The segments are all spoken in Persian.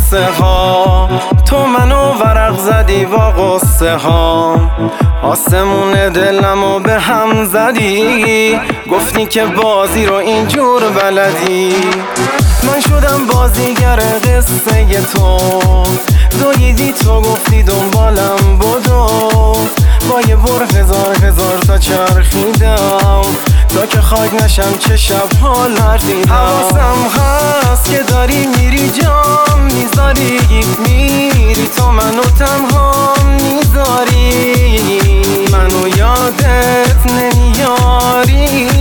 قصه ها، تو منو ورق زدی با قصه ها، آسمون دلمو به هم زدی، گفتی که بازی رو اینجور بلدی. من شدم بازیگر قصه تو، دویدی تو گفتی دنبالم بدو، با یه بر هزار تا چرخیدم تا که خاک نشم چه شب‌ها لرزیدم. حواسم هست که داری میری جام میذاری، میری تو منو تنها میذاری، منو یادت نمیاری.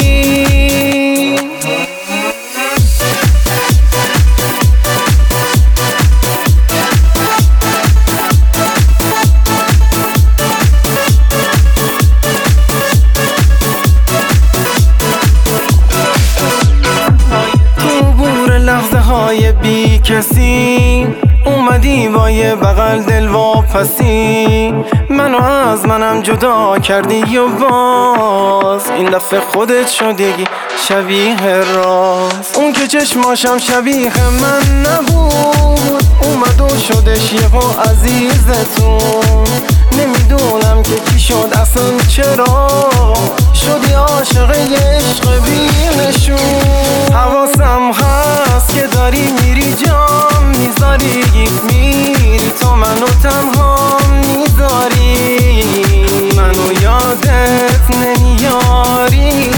بی کسی اومدی با یه بغل دل واپسی، منو از منم جدا کردی و باز این دفعه خودت شدی شبیه راست. اون که چشماشم شبیه من نبود، اومد و شدش یهو عزیزتون، نمیدونم که کی شد اصلا چرا شدی عاشق یه عشق بی نشون. حواسم هست که داری میری جام میذاری، میری تو منو تنها میذاری، منو یادت نمیاری.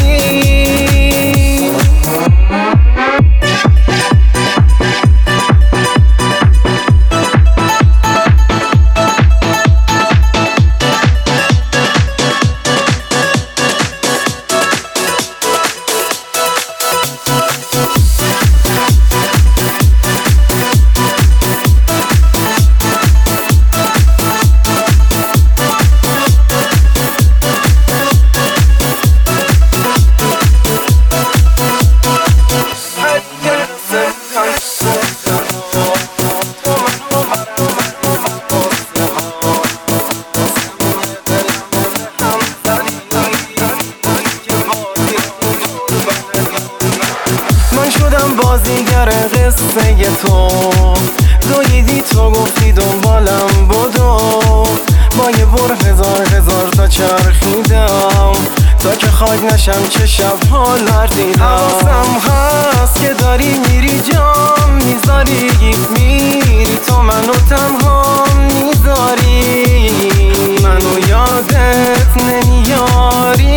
بازیگر قصه تو، دویدی تو گفتی دنبالم بدو، با یه بر هزار تا چرخیدم تا که خاک نشم چه شب‌ها لرزیدم. حواسم هست که داری میری جام میذاری، میری تو منو تنها میذاری، منو یادت نمیاری.